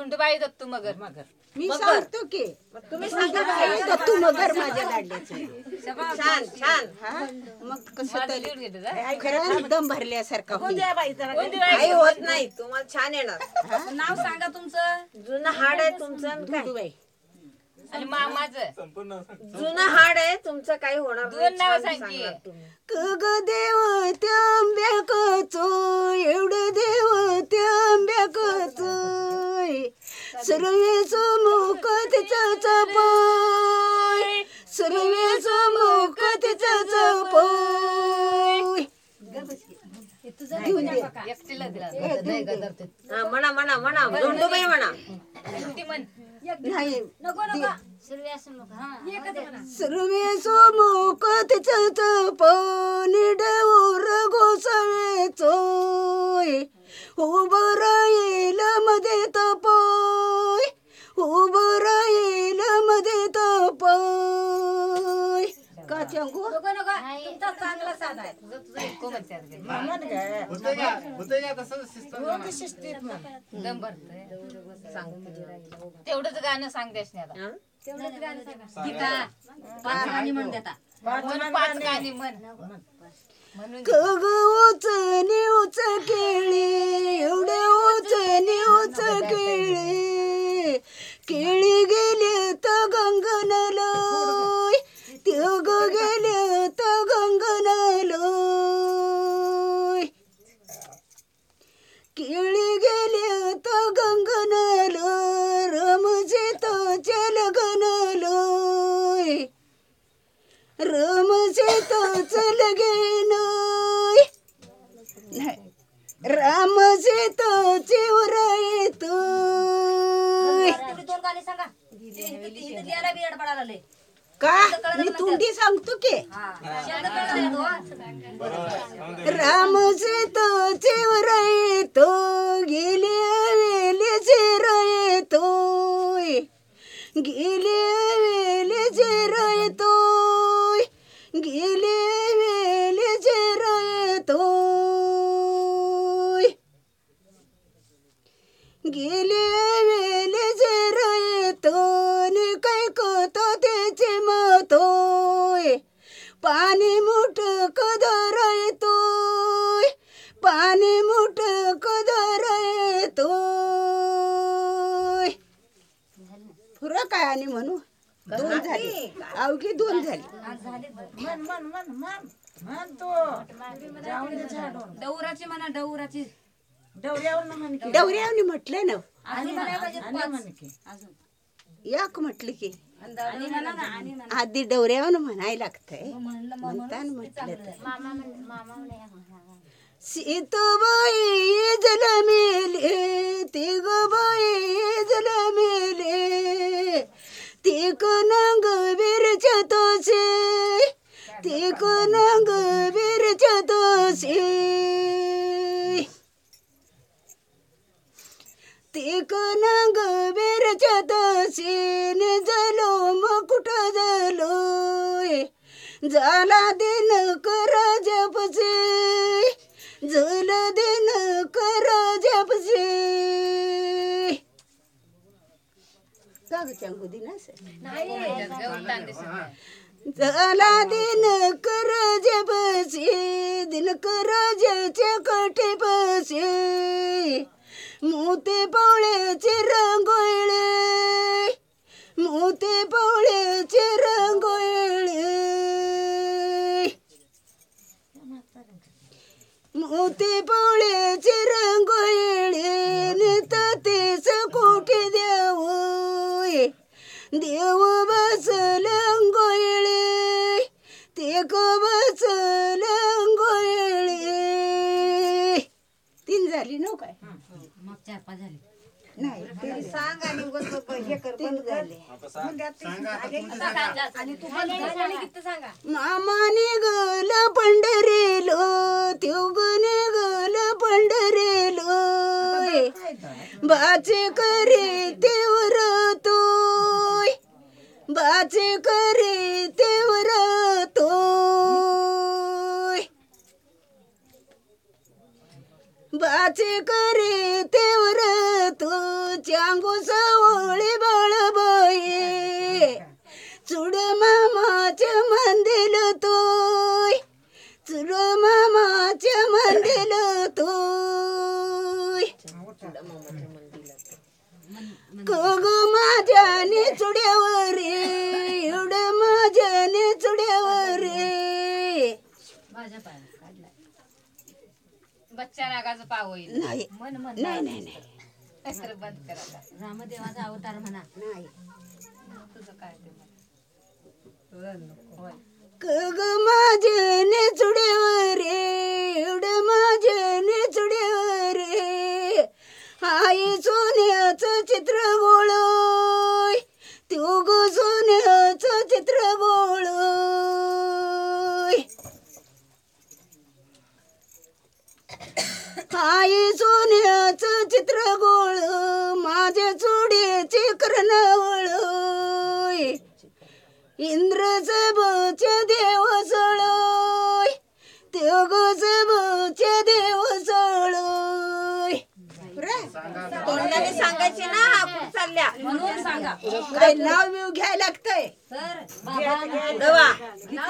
धुंडूबाई दत्तू मगर मी सांगतो की तुम्ही सांगा तू मगर माझ्या लाडल्याचं छान छान. हा मग कसं तरी खरं दम भरल्यासारखा होईल. काही होत नाही, तुम्हाला छान येणार. नाव सांगा तुमचं. जुनं हाड आहे तुमचं आणि काय? दुधूबाई. आणि मामाचं जुनं हाड आहे तुमचं, काही होणार दोन नाही. नाव छान सांग की. सांगणार तुम्ही. कग देव त्या आंब्याकचो एवढं देव त्या आंब्याकचो सर्वेच मुख तिचा चपोय सर्वेच मुख तिचा चपोय एकटीला दिला हा, म्हणा म्हणा म्हणा धुंडूबाई म्हणा. नाही सर्वे मुख तिचा चपोय डवर गोसावे चोय उभं राहील मध्ये तपोय उभं राहील मध्ये तपोय का चंगू तुमचा चांगला साधा आहे. दम भरतोय. तेवढंच गाणं सांगतेस नाही आता. हा? पाच गाणी म्हण देता. म्हणून पाच गाणी म्हण म्हणून कग उचनी उच केळी एवढे उचनी उच केळी केळी गेले तर गंगनलोय तिग गेले तर गंगनलोय केळी गेले तर गंगनलो रमजे तो चलगनलोय रमजे तो चलगेनोय रामजे तो चिवराय तोय तुम्ही दोन गाणी सांगा. हिंदी द्यायला बी अडपडायला लय. का मी तुंडी सांगतो की शब्द कळलं नाही तो. रामजे तो चिवराय तो गेले वेले चिराय तोय गेले वेले चिराय तोय गेले वेले चिराय तोय गेले वेले चिराय तोय काय कोतो त्याचे मतोय पाणी मुठ कदराय तोय पाणी मुठ कदराय तोय पुरं काय आणि म्हणू दोन झाले अवघी दोन झाली डवराची म्हणा डवराची. डवऱ्यावनी म्हटलं ना आणि म्हणायला पाहिजे पाच. अजून. याक म्हटलं की आणि म्हणा ना आणि म्हणा. आधी डवऱ्यावर म्हणायला लागतंय म्हणलं म्हणताना म्हटलं तर मामा सीताबाई जल मेले तिग बाई जल मेले तिक नंग वीरच्या तोसे तिक नंग वीरच्या तोसे तिक नंग वीरच्या तोसे जलो मग कुठं जलोय झाला दिन कर जपसे जल दिन कर जपसे का ग चांगू दिनास झाला दिन कर जपसे दिन कर जचे कटे बसे मोते पवळ्याचे रंगोळे मोते पवळ्याचे रंगोळे मोते पवळ्याचे रंगोळे तेच कोठे द्यावोय देव बसल अंगोळे ते क बसल अंगोळे तीन झाली नो काय मग 4-5 झाली. नाही सांग आणि हे कर बंद झाले. आणि तू पण गीत सांगा. मामाने गल पंढरीलो त्योग गल पंढरीलो बाचे करे तेवर तोय बाचे करे तेवर तोय बाचे करे तेवर तो चांगूस ओळी बळबाई चुड मामाच्या मंदिर तोय चुड मामाच्या मंदिर तोय कग माझ्याने चुड्यावर एवढ माझ्याने चुड्यावर माझ्या पायात काढलाय. बच्चा नागाचं पाव होईल नाही मन मन नाही नाही नाही तर बंद करा रामदेवाचा अवतार म्हणा. नाही तुझं काय ते होय कग माझ्याने चुड्यावर एवढ माझ्याने चुड्यावर आई सोन्याचं चित्र बोळोय तो ग सोन्याचं चित्र बोळोय आई सोन्याचं चित्र गोळ माझ्या चुड्याचे कर्णवळ इंद्रच बच देव सळोय तो ग बच देव सळोय तोंडाने सांगायचे ना आपण चालल्या म्हणून सांगा काय नाव बिव घ्यायला लागतंय तर बाबा दवा